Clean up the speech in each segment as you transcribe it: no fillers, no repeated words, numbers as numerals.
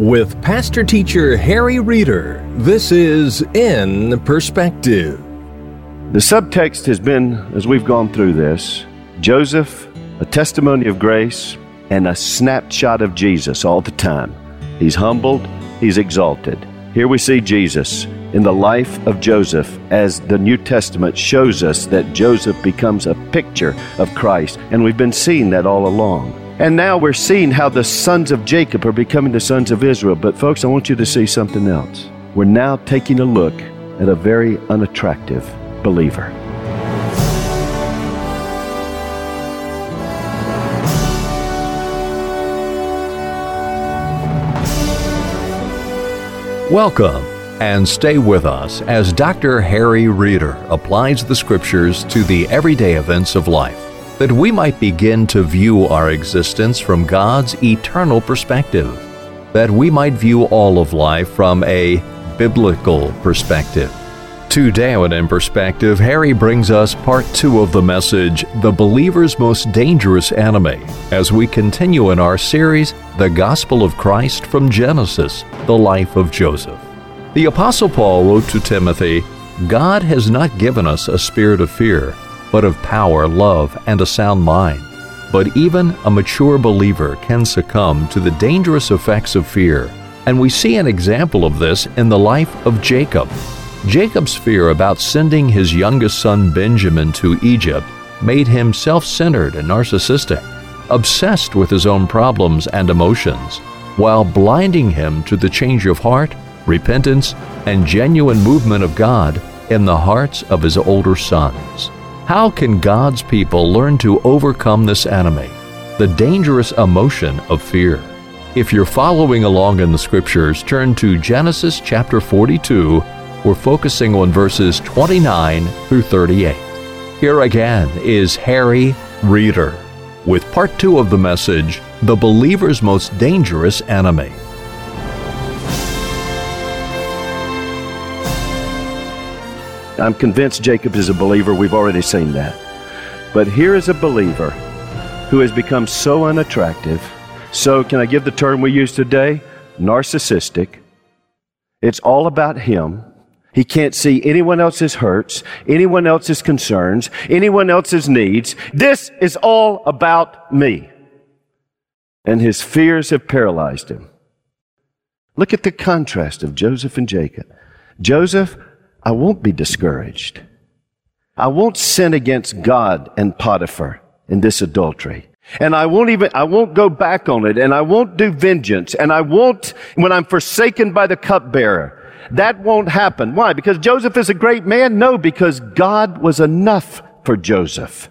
With Pastor Teacher Harry Reeder, this is In Perspective. The subtext has been, as we've gone through this, Joseph, a testimony of grace, and a snapshot of Jesus all the time. He's humbled, he's exalted. Here we see Jesus in the life of Joseph as the New Testament shows us that Joseph becomes a picture of Christ, and we've been seeing that all along. And now we're seeing how the sons of Jacob are becoming the sons of Israel. But folks, I want you to see something else. We're now taking a look at a very unattractive believer. Welcome, and stay with us as Dr. Harry Reeder applies the Scriptures to the everyday events of life, that we might begin to view our existence from God's eternal perspective, that we might view all of life from a biblical perspective. Today on In Perspective, Harry brings us part 2 of the message, The Believer's Most Dangerous Enemy, as we continue in our series, The Gospel of Christ from Genesis, the life of Joseph. The Apostle Paul wrote to Timothy, God has not given us a spirit of fear, but of power, love, and a sound mind. But even a mature believer can succumb to the dangerous effects of fear, and we see an example of this in the life of Jacob. Jacob's fear about sending his youngest son Benjamin to Egypt made him self-centered and narcissistic, obsessed with his own problems and emotions, while blinding him to the change of heart, repentance, and genuine movement of God in the hearts of his older sons. How can God's people learn to overcome this enemy, the dangerous emotion of fear? If you're following along in the Scriptures, turn to Genesis chapter 42. We're focusing on verses 29 through 38. Here again is Harry Reeder with part 2 of the message, The Believer's Most Dangerous Enemy. I'm convinced Jacob is a believer. We've already seen that. But here is a believer who has become so unattractive, so, can I give the term we use today? Narcissistic. It's all about him. He can't see anyone else's hurts, anyone else's concerns, anyone else's needs. This is all about me. And his fears have paralyzed him. Look at the contrast of Joseph and Jacob. Joseph, I won't be discouraged. I won't sin against God and Potiphar in this adultery. And I won't go back on it, and I won't do vengeance, and I won't, when I'm forsaken by the cupbearer. That won't happen. Why? Because Joseph is a great man? No, because God was enough for Joseph.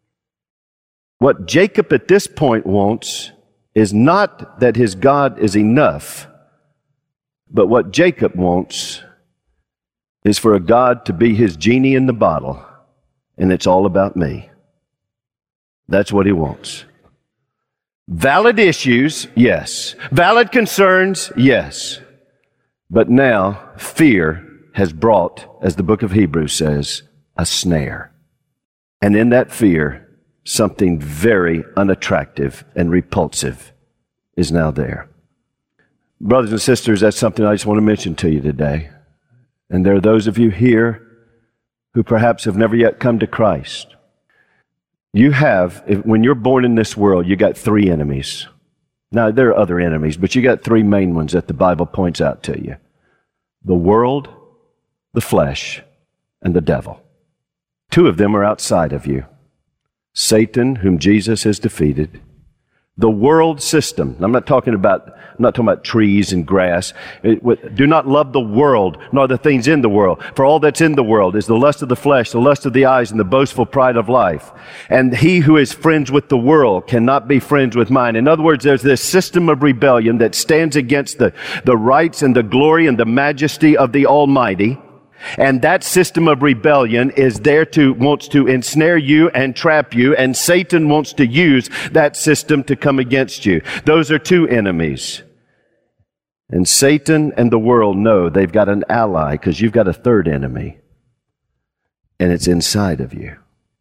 What Jacob at this point wants is not that his God is enough, but what Jacob wants is for a God to be his genie in the bottle, and it's all about me. That's what he wants. Valid issues, yes. Valid concerns, yes. But now, fear has brought, as the book of Hebrews says, a snare. And in that fear, something very unattractive and repulsive is now there. Brothers and sisters, that's something I just want to mention to you today. And there are those of you here who perhaps have never yet come to Christ. You have, when you're born in this world, you got 3 enemies. Now, there are other enemies, but you got 3 main ones that the Bible points out to you. The world, the flesh, and the devil. 2 of them are outside of you. Satan, whom Jesus has defeated. The world system. I'm not talking about trees and grass. Do not love the world, nor the things in the world. For all that's in the world is the lust of the flesh, the lust of the eyes, and the boastful pride of life. And he who is friends with the world cannot be friends with mine. In other words, there's this system of rebellion that stands against the rights and the glory and the majesty of the Almighty. And that system of rebellion is wants to ensnare you and trap you, and Satan wants to use that system to come against you. Those are 2 enemies. And Satan and the world know they've got an ally because you've got a 3rd enemy. And it's inside of you.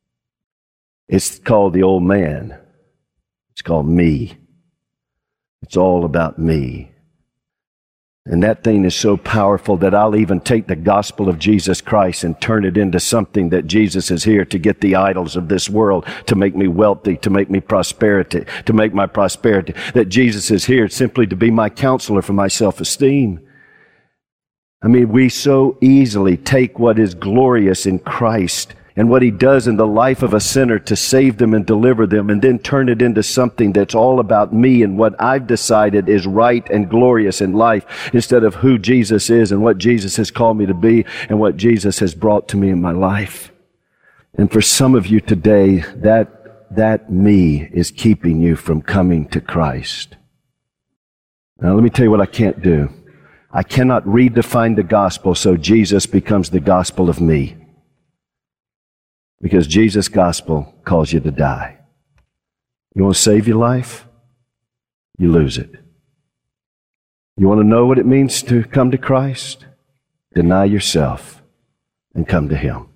It's called the old man. It's called me. It's all about me. And that thing is so powerful that I'll even take the gospel of Jesus Christ and turn it into something that Jesus is here to get the idols of this world, to make me wealthy, to make me prosperity, to make my prosperity. That Jesus is here simply to be my counselor for my self-esteem. I mean, we so easily take what is glorious in Christ and what He does in the life of a sinner to save them and deliver them, and then turn it into something that's all about me and what I've decided is right and glorious in life, instead of who Jesus is and what Jesus has called me to be and what Jesus has brought to me in my life. And for some of you today, that me is keeping you from coming to Christ. Now let me tell you what I can't do. I cannot redefine the gospel so Jesus becomes the gospel of me. Because Jesus' gospel calls you to die. You want to save your life? You lose it. You want to know what it means to come to Christ? Deny yourself and come to Him.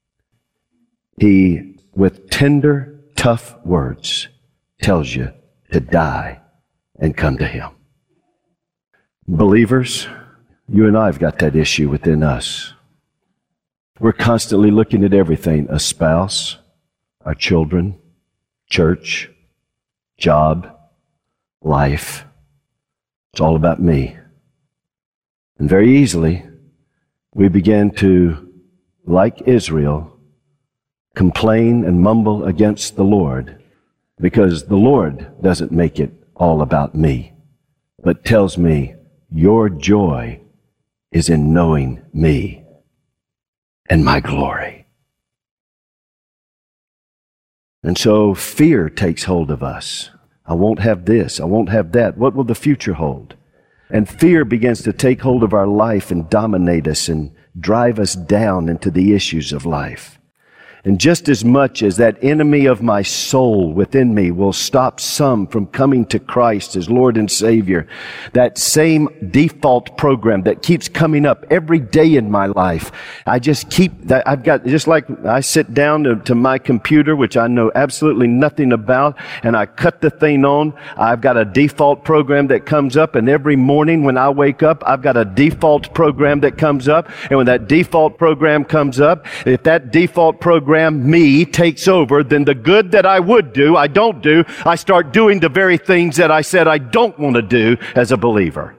He, with tender, tough words, tells you to die and come to Him. Believers, you and I have got that issue within us. We're constantly looking at everything: a spouse, our children, church, job, life. It's all about me. And very easily, we begin to, like Israel, complain and mumble against the Lord, because the Lord doesn't make it all about me, but tells me, your joy is in knowing me and my glory. And so fear takes hold of us. I won't have this. I won't have that. What will the future hold? And fear begins to take hold of our life and dominate us and drive us down into the issues of life. And just as much as that enemy of my soul within me will stop some from coming to Christ as Lord and Savior, that same default program that keeps coming up every day in my life, I just keep that. I've got, just like I sit down to my computer, which I know absolutely nothing about, and I cut the thing on. I've got a default program that comes up, and every morning when I wake up, I've got a default program that comes up. And when that default program comes up, if that default program, me, takes over, then the good that I would do, I don't do. I start doing the very things that I said I don't want to do as a believer.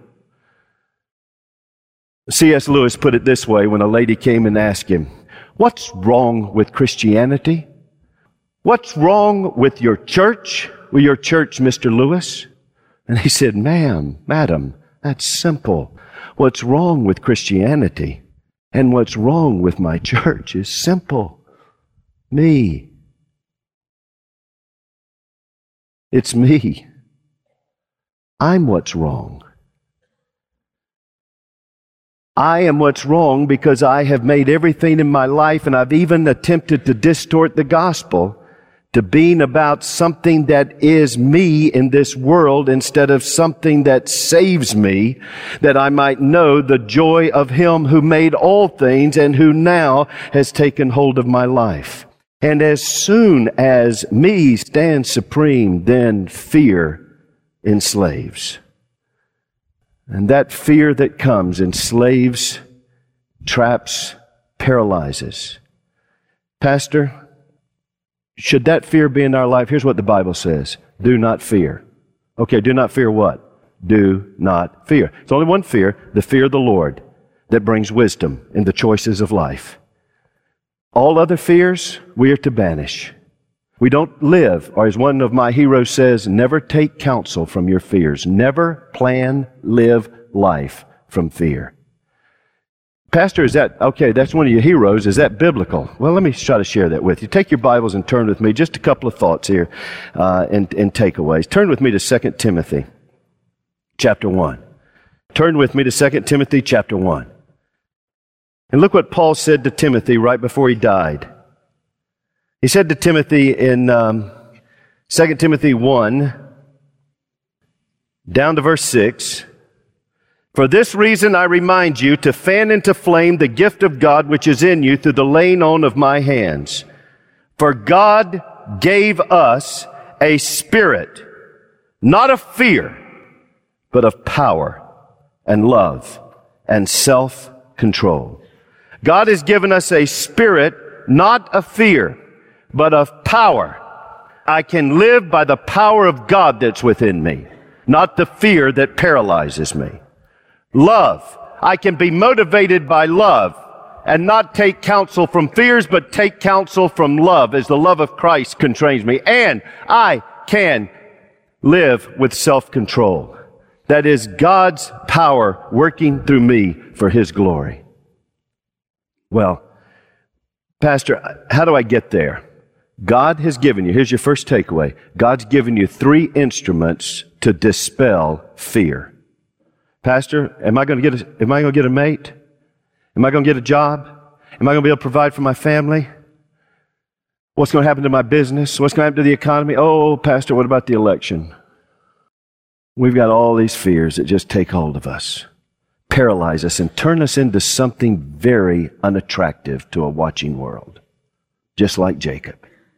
C.S. Lewis put it this way when a lady came and asked him, "What's wrong with Christianity? What's wrong with your church? With your church, Mr. Lewis?" And he said, "Madam, that's simple. What's wrong with Christianity and what's wrong with my church is simple. Me. It's me. I'm what's wrong. I am what's wrong because I have made everything in my life, and I've even attempted to distort the gospel to being about something that is me in this world instead of something that saves me, that I might know the joy of Him who made all things and who now has taken hold of my life. And as soon as me stands supreme, then fear enslaves. And that fear that comes enslaves, traps, paralyzes. Pastor, should that fear be in our life? Here's what the Bible says. Do not fear. Okay, do not fear what? Do not fear. It's only one fear, the fear of the Lord, that brings wisdom in the choices of life. All other fears, we are to banish. We don't live, or as one of my heroes says, never take counsel from your fears. Never plan, live life from fear. Pastor, is that, okay, that's one of your heroes. Is that biblical? Well, let me try to share that with you. Take your Bibles and turn with me. Just a couple of thoughts here and takeaways. Turn with me to 2 Timothy chapter 1. Turn with me to 2 Timothy chapter 1. And look what Paul said to Timothy right before he died. He said to Timothy in 2 Timothy 1, down to verse 6, "For this reason I remind you to fan into flame the gift of God which is in you through the laying on of my hands. For God gave us a spirit, not of fear, but of power and love and self-control. God has given us a spirit, not of fear, but of power. I can live by the power of God that's within me, not the fear that paralyzes me. Love. I can be motivated by love and not take counsel from fears, but take counsel from love as the love of Christ constrains me. And I can live with self-control. That is God's power working through me for His glory. Well, Pastor, how do I get there? God has given you, here's your first takeaway, God's given you 3 instruments to dispel fear. Pastor, am I going to get a mate? Am I going to get a job? Am I going to be able to provide for my family? What's going to happen to my business? What's going to happen to the economy? Oh, Pastor, what about the election? We've got all these fears that just take hold of us, paralyze us, and turn us into something very unattractive to a watching world, just like Jacob.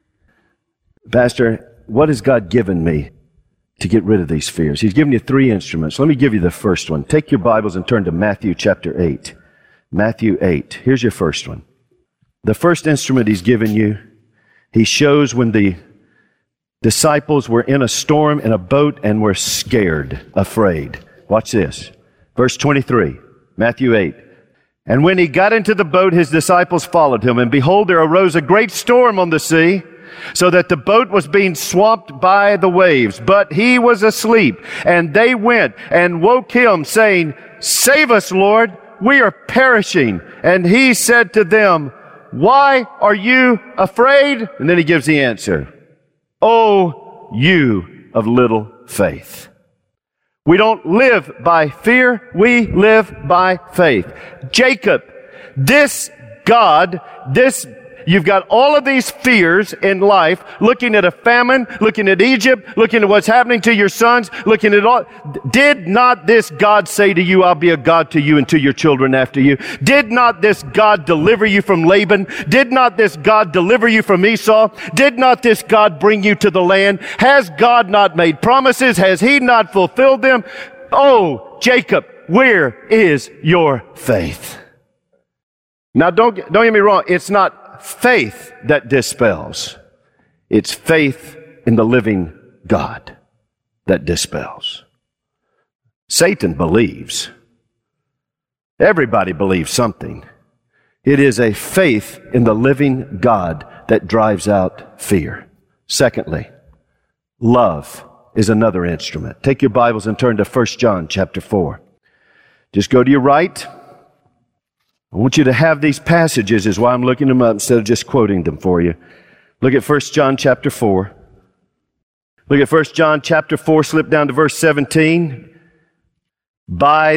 Pastor, what has God given me to get rid of these fears? He's given you 3 instruments. Let me give you the first one. Take your Bibles and turn to Matthew chapter 8. Matthew 8. Here's your first one. The first instrument He's given you, He shows when the disciples were in a storm in a boat and were scared, afraid. Watch this. Verse 23, Matthew 8. And when He got into the boat, His disciples followed Him. And behold, there arose a great storm on the sea, so that the boat was being swamped by the waves. But He was asleep. And they went and woke Him, saying, Save us, Lord, we are perishing. And He said to them, Why are you afraid? And then He gives the answer. Oh, you of little faith. We don't live by fear, we live by faith. Jacob, you've got all of these fears in life, looking at a famine, looking at Egypt, looking at what's happening to your sons, looking at all. Did not this God say to you, I'll be a God to you and to your children after you? Did not this God deliver you from Laban? Did not this God deliver you from Esau? Did not this God bring you to the land? Has God not made promises? Has He not fulfilled them? Oh, Jacob, where is your faith? Now, don't get me wrong. It's not faith that dispels. It's faith in the living God that dispels. Satan believes. Everybody believes something. It is a faith in the living God that drives out fear. Secondly, love is another instrument. Take your Bibles and turn to 1 John chapter 4. Just go to your right. I want you to have these passages is why I'm looking them up instead of just quoting them for you. Look at 1 John chapter 4. Look at 1 John chapter 4, slip down to verse 17. I'm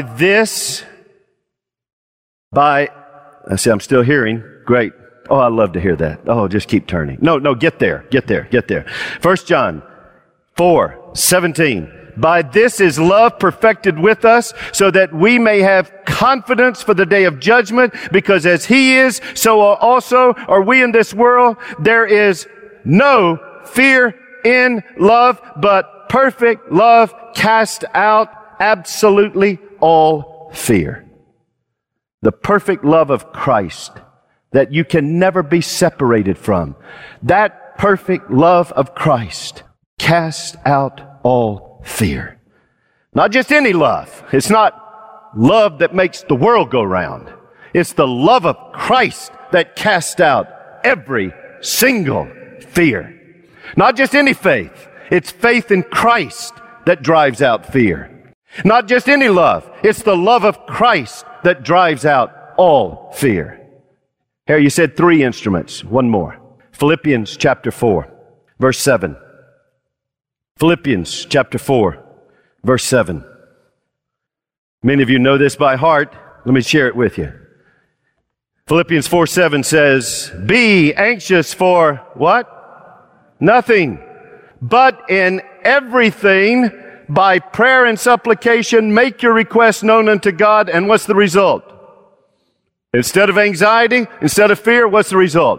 still hearing. Great. Oh, I love to hear that. Oh, just keep turning. No, get there. 1 John 4, 17. By this is love perfected with us, so that we may have confidence for the day of judgment, because as He is, so also are we in this world. There is no fear in love, but perfect love casts out absolutely all fear. The perfect love of Christ that you can never be separated from. That perfect love of Christ casts out all fear. Not just any love. It's not love that makes the world go round. It's the love of Christ that casts out every single fear. Not just any faith. It's faith in Christ that drives out fear. Not just any love. It's the love of Christ that drives out all fear. Here you said 3 instruments. One more. Philippians chapter 4, verse 7. Philippians chapter 4, verse 7. Many of you know this by heart. Let me share it with you. Philippians 4:7 says, Be anxious for what? Nothing. But in everything, by prayer and supplication, make your requests known unto God. And what's the result? Instead of anxiety, instead of fear, what's the result?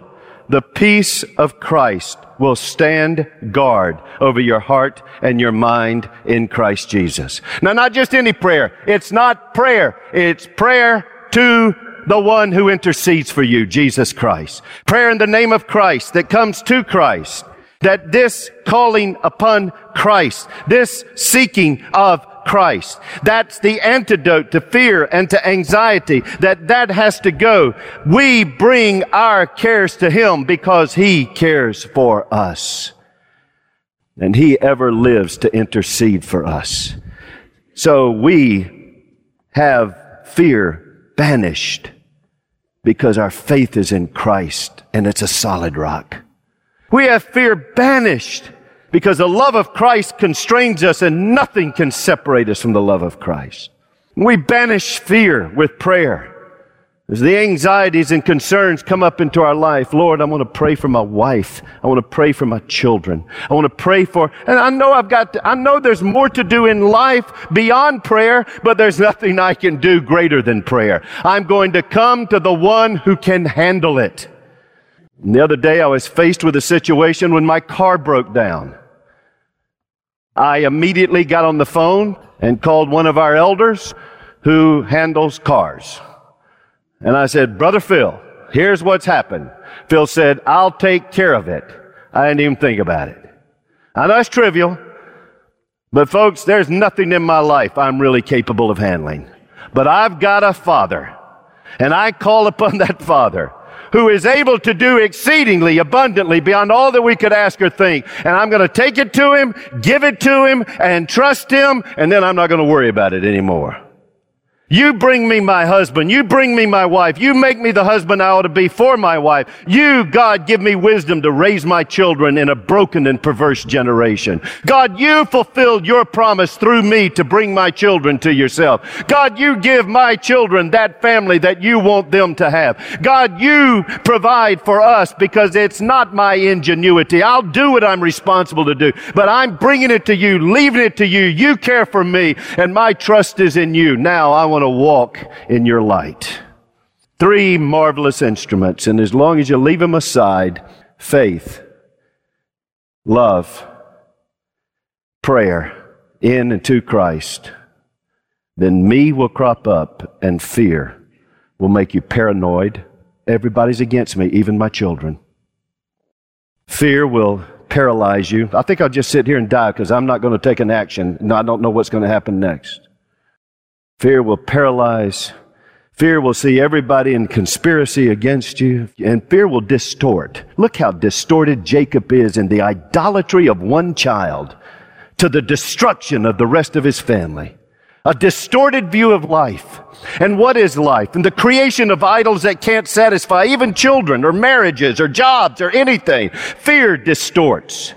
the peace of Christ will stand guard over your heart and your mind in Christ Jesus. Now, not just any prayer. It's not prayer. It's prayer to the one who intercedes for you, Jesus Christ. Prayer in the name of Christ that comes to Christ. That this calling upon Christ, this seeking of Christ, that's the antidote to fear and to anxiety, that has to go. We bring our cares to Him because He cares for us. And He ever lives to intercede for us. So we have fear banished because our faith is in Christ and it's a solid rock. We have fear banished because the love of Christ constrains us and nothing can separate us from the love of Christ. We banish fear with prayer. As the anxieties and concerns come up into our life, Lord, I want to pray for my wife. I want to pray for my children. I want to pray for, and I know there's more to do in life beyond prayer, but there's nothing I can do greater than prayer. I'm going to come to the one who can handle it. And the other day I was faced with a situation when my car broke down. I immediately got on the phone and called one of our elders who handles cars. And I said, Brother Phil, here's what's happened. Phil said, I'll take care of it. I didn't even think about it. I know it's trivial, but folks, there's nothing in my life I'm really capable of handling. But I've got a Father, and I call upon that Father who is able to do exceedingly abundantly beyond all that we could ask or think. And I'm going to take it to Him, give it to Him, and trust Him, and then I'm not going to worry about it anymore. You bring me my husband. You bring me my wife. You make me the husband I ought to be for my wife. You, God, give me wisdom to raise my children in a broken and perverse generation. God, you fulfilled your promise through me to bring my children to yourself. God, you give my children that family that you want them to have. God, you provide for us because it's not my ingenuity. I'll do what I'm responsible to do, but I'm bringing it to you, leaving it to you. You care for me, and my trust is in you. Now I want to walk in your light. 3 marvelous instruments, and as long as you leave them aside, faith, love, prayer in and to Christ, then me will crop up and fear will make you paranoid. Everybody's against me, even my children. Fear will paralyze you. I think I'll just sit here and die because I'm not going to take an action. No, I don't know what's going to happen next. Fear will paralyze. Fear will see everybody in conspiracy against you. And fear will distort. Look how distorted Jacob is in the idolatry of one child to the destruction of the rest of his family. A distorted view of life. And what is life? And the creation of idols that can't satisfy even children or marriages or jobs or anything. Fear distorts.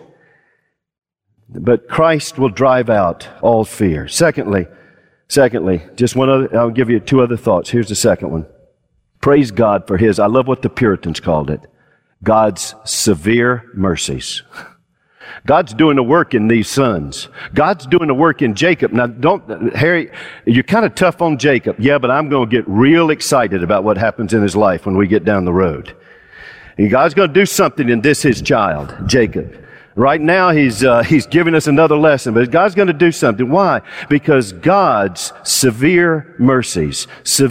But Christ will drive out all fear. Secondly, just one other, I'll give you 2 other thoughts. Here's the second one. Praise God for His, I love what the Puritans called it, God's severe mercies. God's doing the work in these sons. God's doing the work in Jacob. Now, Harry, you're kind of tough on Jacob. Yeah, but I'm going to get real excited about what happens in his life when we get down the road. And God's going to do something in this, his child, Jacob. Right now, he's giving us another lesson, but God's going to do something. Why? Because God's severe mercies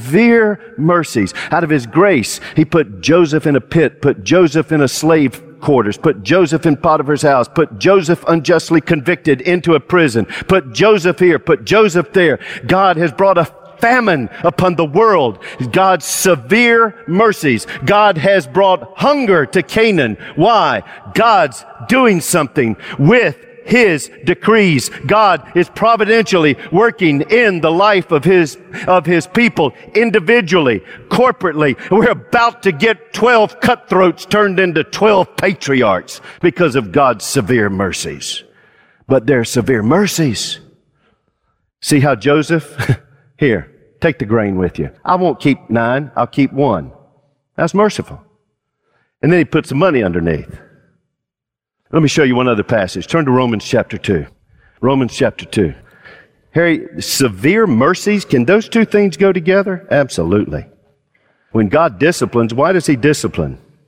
out of His grace, He put Joseph in a pit, put Joseph in a slave quarters, put Joseph in Potiphar's house, put Joseph unjustly convicted into a prison, put Joseph here, put Joseph there. God has brought a famine upon the world. God's severe mercies. God has brought hunger to Canaan. Why? God's doing something with His decrees. God is providentially working in the life of His people, individually, corporately. We're about to get 12 cutthroats turned into 12 patriarchs because of God's severe mercies. But they're severe mercies. See how Joseph... Here, take the grain with you. I won't keep 9, I'll keep 1. That's merciful. And then he puts the money underneath. Let me show you one other passage. Turn to Romans chapter 2. Romans chapter 2. Harry, severe mercies, can those 2 things go together? Absolutely. When God disciplines, why does He discipline?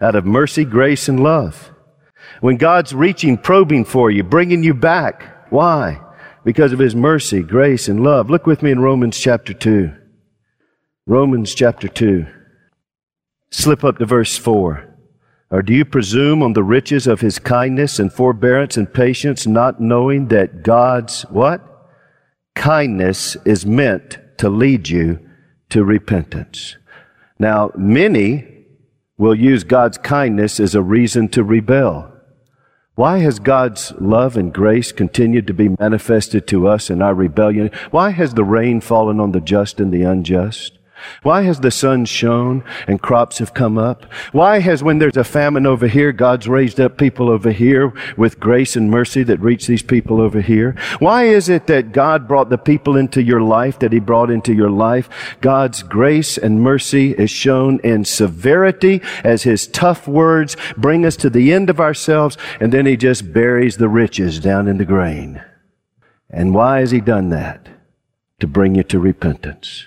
out of mercy, grace, and love. When God's reaching, probing for you, bringing you back. Why? Because of His mercy, grace, and love. Look with me in Romans chapter 2. Romans chapter 2. Slip up to verse 4. Or do you presume on the riches of His kindness and forbearance and patience, not knowing that God's what? Kindness is meant to lead you to repentance. Now, many will use God's kindness as a reason to rebel. Why has God's love and grace continued to be manifested to us in our rebellion? Why has the rain fallen on the just and the unjust? Why has the sun shone and crops have come up? Why has, when there's a famine over here, God's raised up people over here with grace and mercy that reach these people over here? Why is it that God brought the people into your life that He brought into your life? God's grace and mercy is shown in severity as His tough words bring us to the end of ourselves, and then He just buries the riches down in the grain. And why has He done that? To bring you to repentance.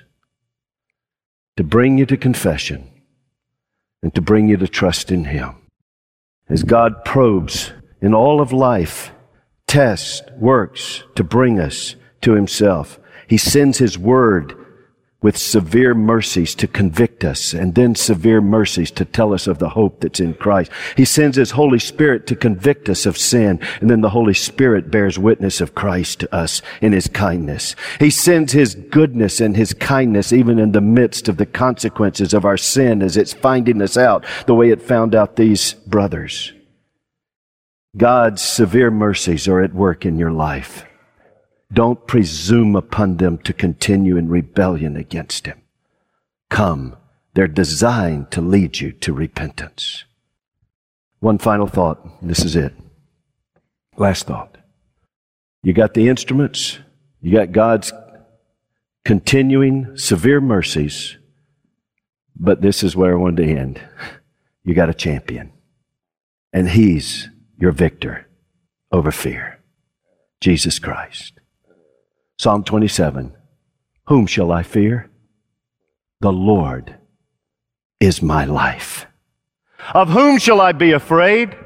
To bring you to confession, and to bring you to trust in Him. As God probes in all of life, tests, works to bring us to Himself, He sends His Word with severe mercies to convict us, and then severe mercies to tell us of the hope that's in Christ. He sends His Holy Spirit to convict us of sin, and then the Holy Spirit bears witness of Christ to us in His kindness. He sends His goodness and His kindness even in the midst of the consequences of our sin as it's finding us out the way it found out these brothers. God's severe mercies are at work in your life. Don't presume upon them to continue in rebellion against Him. Come, they're designed to lead you to repentance. One final thought, and this is it. Last thought. You got the instruments, you got God's continuing severe mercies, but this is where I wanted to end. You got a champion, and He's your victor over fear. Jesus Christ. Psalm 27, whom shall I fear? The Lord is my life. Of whom shall I be afraid?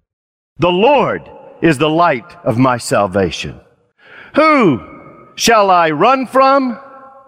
The Lord is the light of my salvation. Who shall I run from?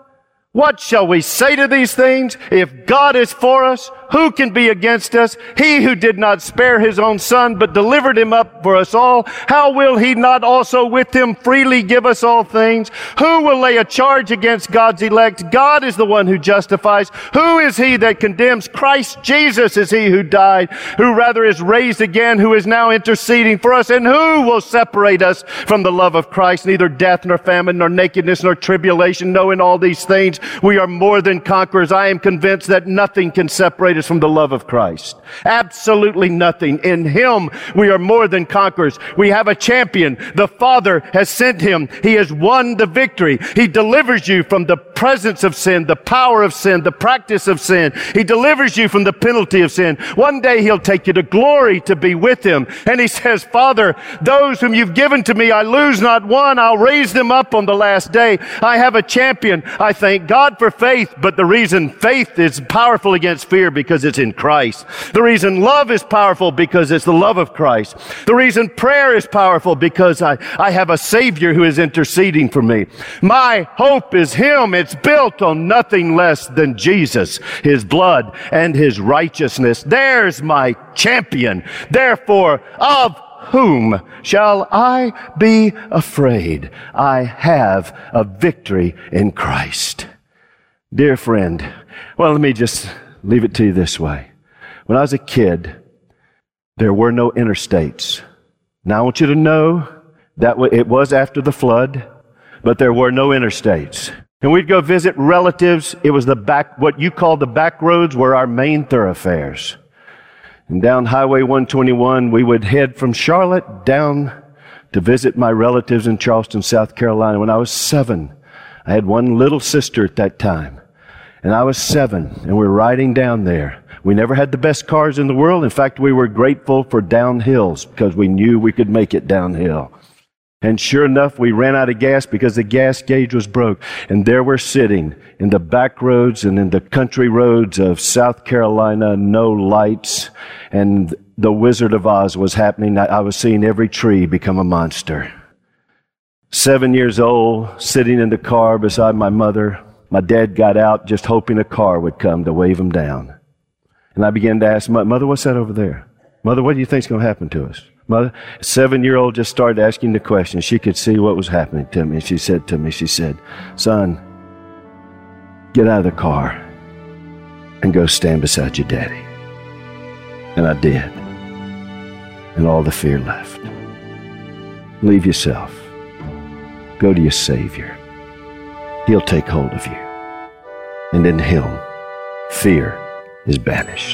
What shall we say to these things? If God is for us, who can be against us? He who did not spare His own Son, but delivered Him up for us all, how will He not also with Him freely give us all things? Who will lay a charge against God's elect? God is the one who justifies. Who is He that condemns? Christ Jesus is He who died, who rather is raised again, who is now interceding for us. And who will separate us from the love of Christ? Neither death, nor famine, nor nakedness, nor tribulation. No, in all these things we are more than conquerors. I am convinced that nothing can separate us from the love of Christ. Absolutely nothing. In Him we are more than conquerors. We have a champion. The Father has sent Him. He has won the victory. He delivers you from the presence of sin, the power of sin, the practice of sin. He delivers you from the penalty of sin. One day He'll take you to glory to be with Him. And He says, Father, those whom you've given to me, I lose not one. I'll raise them up on the last day. I have a champion. I thank God for faith, but the reason faith is powerful against fear because it's in Christ. The reason love is powerful because it's the love of Christ. The reason prayer is powerful because I have a Savior who is interceding for me. My hope is Him. It's built on nothing less than Jesus, His blood, and His righteousness. There's my champion. Therefore, of whom shall I be afraid? I have a victory in Christ. Dear friend, well, let me just leave it to you this way. When I was a kid, there were no interstates. Now I want you to know that it was after the flood, but there were no interstates. And we'd go visit relatives. It was what you call the back roads were our main thoroughfares. And down Highway 121, we would head from Charlotte down to visit my relatives in Charleston, South Carolina. When I was 7, I had one little sister at that time. And I was 7, and we were riding down there. We never had the best cars in the world. In fact, we were grateful for downhills because we knew we could make it downhill. And sure enough, we ran out of gas because the gas gauge was broke. And there we're sitting in the back roads and in the country roads of South Carolina, no lights. And the Wizard of Oz was happening. I was seeing every tree become a monster. 7 years old, sitting in the car beside my mother. My dad got out just hoping a car would come to wave him down. And I began to ask, Mother, what's that over there? Mother, what do you think's going to happen to us? Mother, 7-year-old just started asking the question. She could see what was happening to me. She said to me, son, get out of the car and go stand beside your daddy. And I did. And all the fear left. Leave yourself. Go to your Savior. He'll take hold of you. And in Him, fear is banished.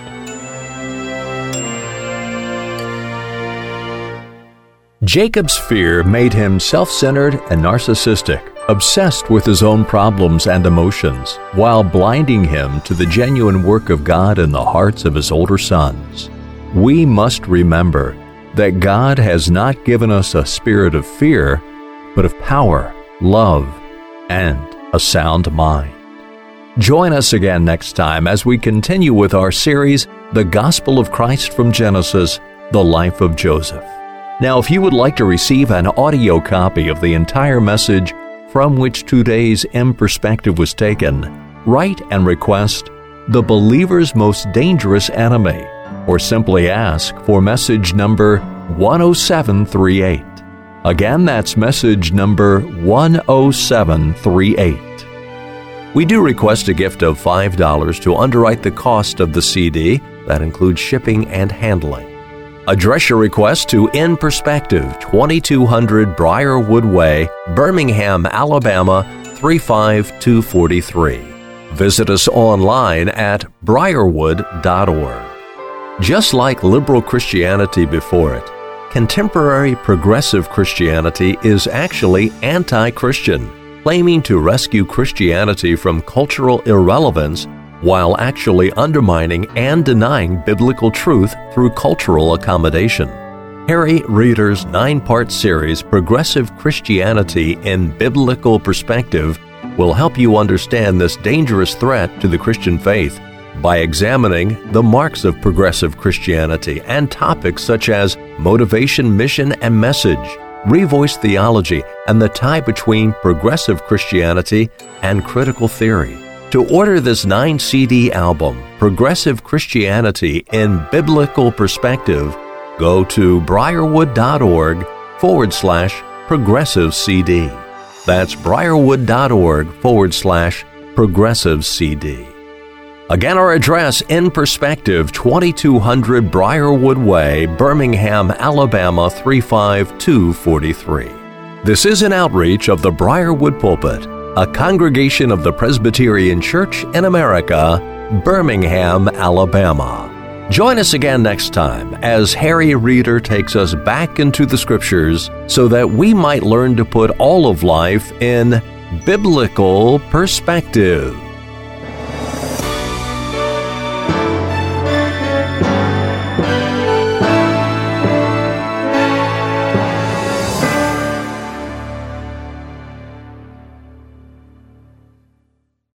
Jacob's fear made him self-centered and narcissistic, obsessed with his own problems and emotions, while blinding him to the genuine work of God in the hearts of his older sons. We must remember that God has not given us a spirit of fear, but of power, love, and a sound mind. Join us again next time as we continue with our series, The Gospel of Christ from Genesis, The Life of Joseph. Now, if you would like to receive an audio copy of the entire message from which today's In Perspective was taken, write and request The Believer's Most Dangerous Enemy, or simply ask for message number 10738. Again, that's message number 10738. We do request a gift of $5 to underwrite the cost of the CD. That includes shipping and handling. Address your request to In Perspective, 2200 Briarwood Way, Birmingham, Alabama, 35243. Visit us online at briarwood.org. Just like liberal Christianity before it, contemporary progressive Christianity is actually anti-Christian, claiming to rescue Christianity from cultural irrelevance while actually undermining and denying biblical truth through cultural accommodation. Harry Reeder's 9-part series, Progressive Christianity in Biblical Perspective, will help you understand this dangerous threat to the Christian faith by examining the marks of progressive Christianity and topics such as motivation, mission, and message, revoiced theology, and the tie between progressive Christianity and critical theory. To order this 9-CD album, Progressive Christianity in Biblical Perspective, go to briarwood.org/progressive CD. That's briarwood.org/progressive CD. Again, our address, In Perspective, 2200 Briarwood Way, Birmingham, Alabama, 35243. This is an outreach of the Briarwood Pulpit, a congregation of the Presbyterian Church in America, Birmingham, Alabama. Join us again next time as Harry Reeder takes us back into the Scriptures so that we might learn to put all of life in biblical perspective.